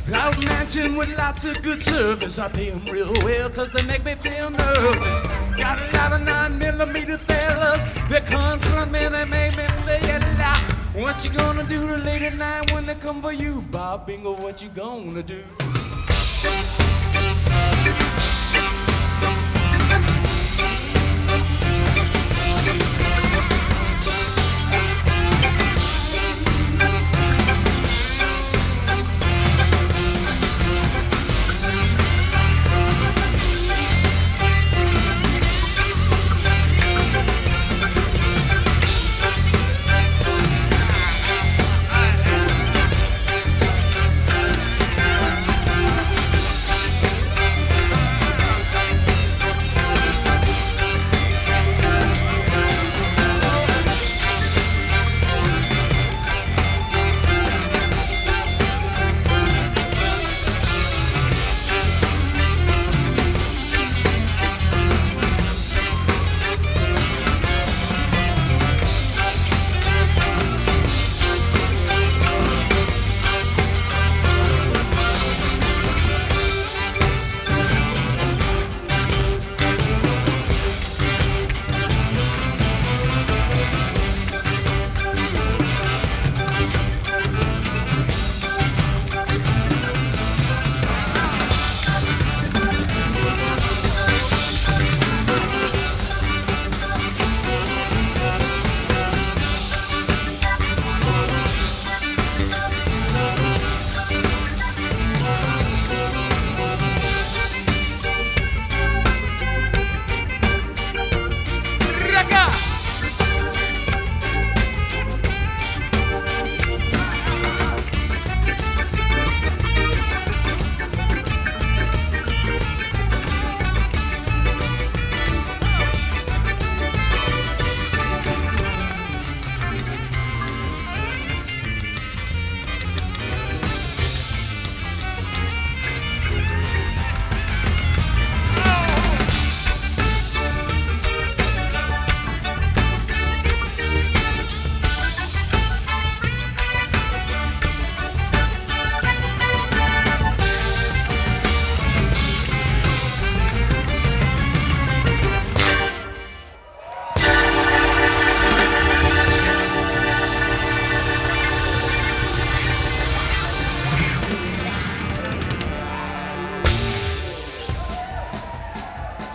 Got a mansion with lots of good service. I pay them real well cause they make me feel nervous. Got a lot of 9mm fellas that confront me, they make me feel loud. What you gonna do late at night when they come for you? Bob Bingo, what you gonna do?